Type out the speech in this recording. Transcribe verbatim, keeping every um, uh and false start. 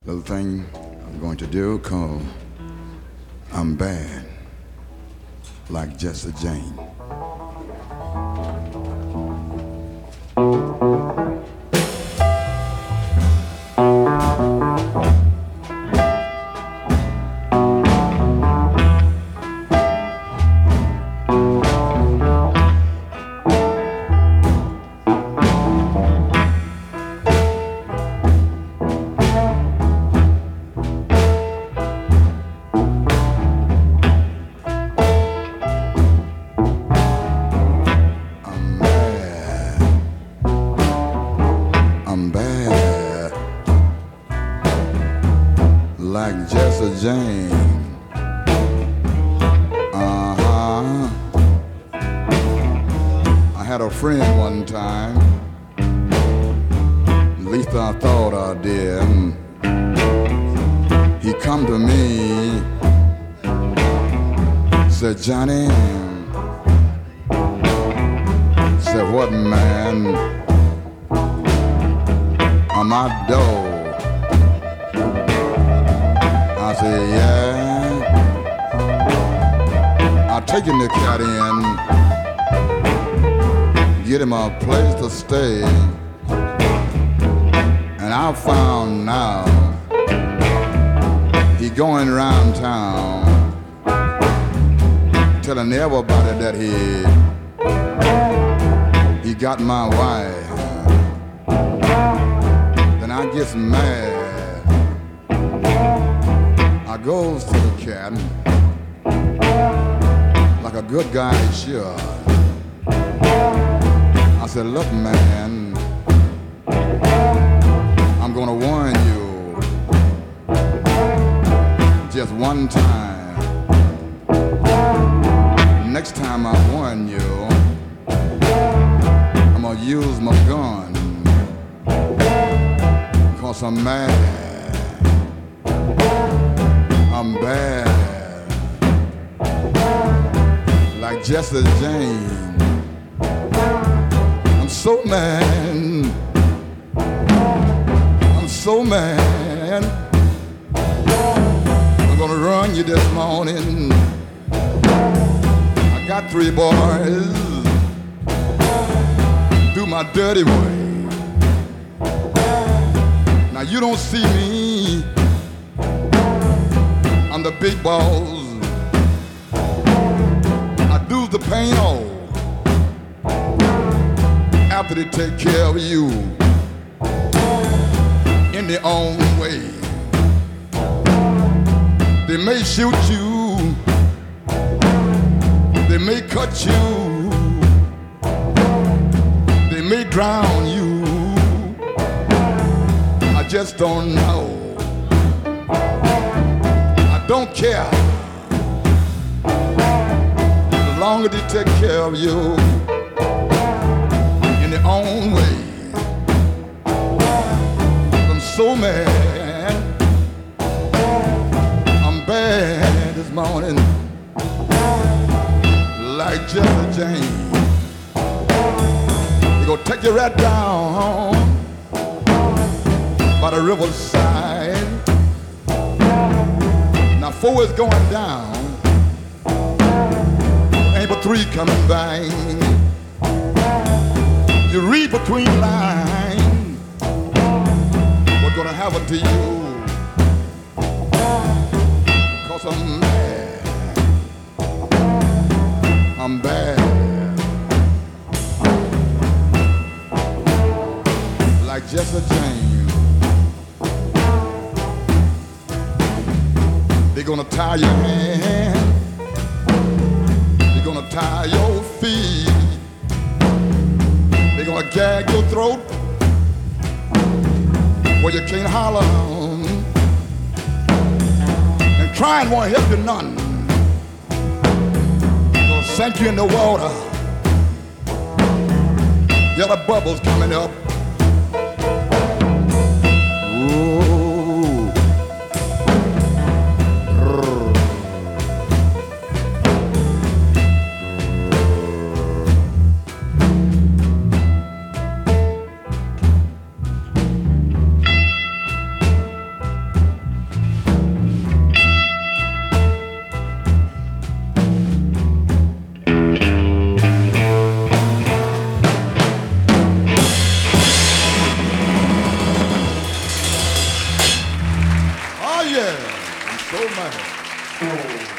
little thing I'm going to do called I'm Bad, like Jesse Jane. I'm bad, like Jesse Jane. Uh-huh. I had a friend one time, at least I thought I did. He come to me, said, Johnny, said, what, man? On my door. I said, yeah. I take him the cat in, get him a place to stay, and I found now he going around town telling everybody that he he got my wife. I gets mad. I goes to the cat like a good guy should. I said, look, man, I'm gonna warn you just one time. Next time I warn you, I'm gonna use my gun. Cause I'm mad, I'm bad, like Jesse Jane. I'm so mad, I'm so mad. I'm gonna run you this morning. I got three boys, do my dirty way. Now you don't see me, I'm the big boss. I do the pain all after they take care of you in their own way. They may shoot you, they may cut you, they may drown you. I just don't know. I don't care. As long as they take care of you in their own way. I'm so mad. I'm bad this morning, like Jesse Jane. They gonna take you right down by the riverside. Now four is going down, ain't but three coming by. You read between the lines what's gonna happen to you. Cause I'm mad, I'm bad, like Jesse Jane. They're gonna tie your hand, they're gonna tie your feet, they're gonna gag your throat where you can't holler, and crying won't help you none. They'll sink you in the water, yeah, the bubbles coming up. so much.